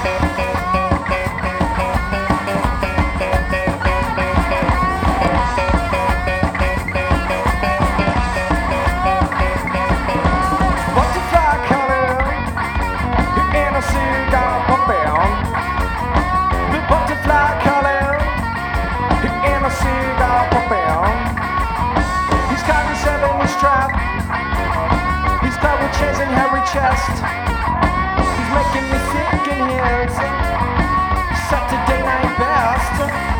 He's caught with chains and hairy chest. He's making me sick in his Saturday night best.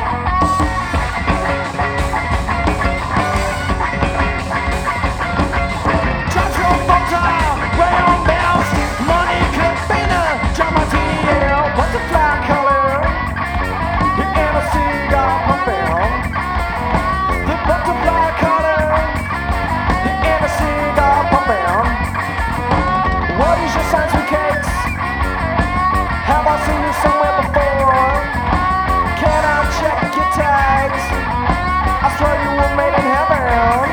Drives your motor, round bells, money clip in a John Martini ale, butterfly color, in a cigar pumping. The butterfly color, in a cigar pumping. What is your science with cakes? Have I seen you somewhere before? Can I check your tags? I swear you were made in heaven.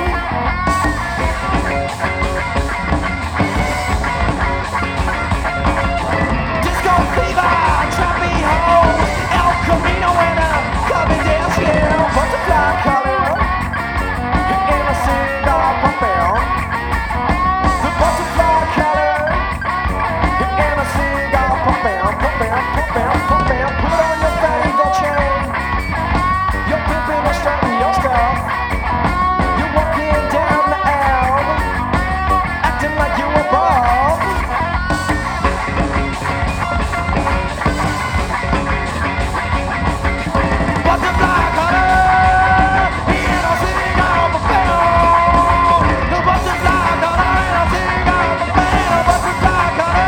Disco fever, trappy hoes, El Camino and a clubbing dance here. Butterfly color, in a cigar pumping. The butterfly color, in a cigar pumping, pumping, pumping, pumping. Put on your fatty gold chain. You're pimping and strutting your stuff. You're walking down the aisle, acting like you're above. Butterfly color, in a cigar pumping. The butterfly color, in a cigar pumping. Butterfly color.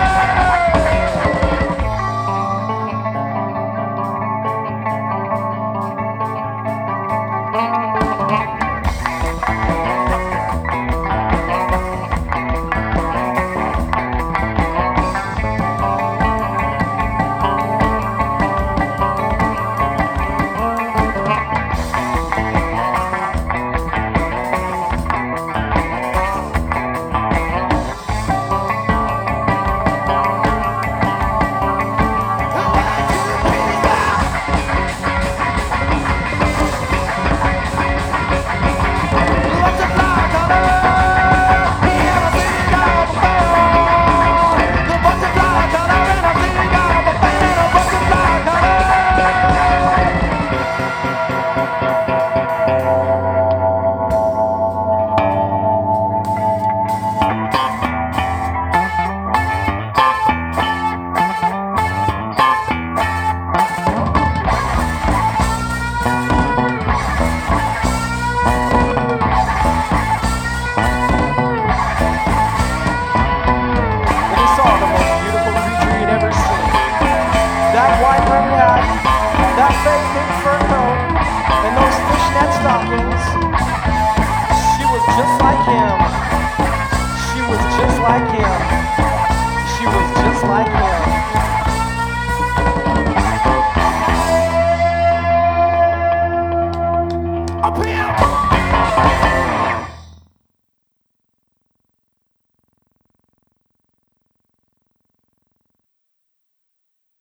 That white rimmed hat, that fake pink fur coat, and those fishnet stockings. She was just like him. She was just like him.